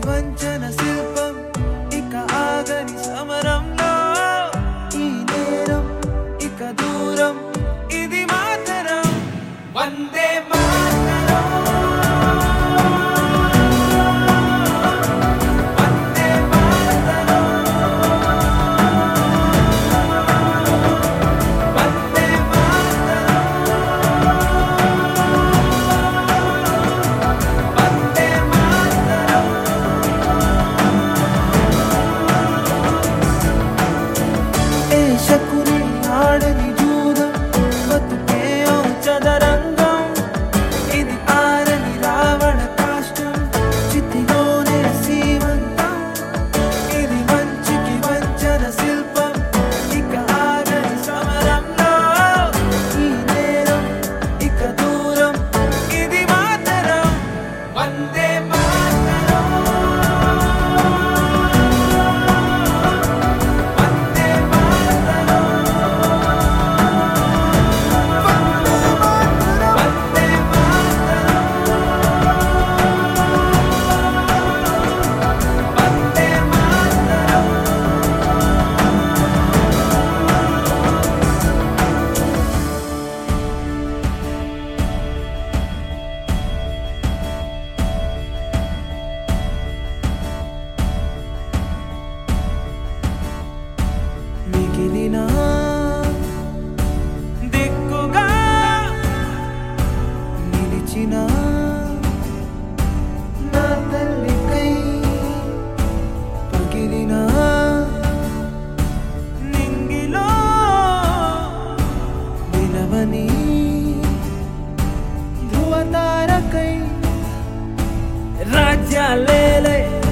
వంచన శిల్పం ఇక ఆగని సమరంలో ఈ నేరం ఇక దూరం ఇది మాతరం వందే మాతరం వందే మాతరం వందే మాతరం వందే మాతరం ఏ శకుని ఆడని జూదం బతుకే ఓ చదరంగం ఇది ఆరని రావణ కాష్టం చితిలోనే సీమంతం ఇది మంచికి వంచన శిల్పం ఇక ఆగని సమరంలో ఈ నేరం ఇక దూరం ఇది మాతరం వందే మాతరం వందే మాతరం వందే మాతరం మిగిలిన దిక్కుగా నిలిచిన నా తల్లికై పగిలిన నింగిలో నిలవని ధృవతారకై రాజ్యాలేలే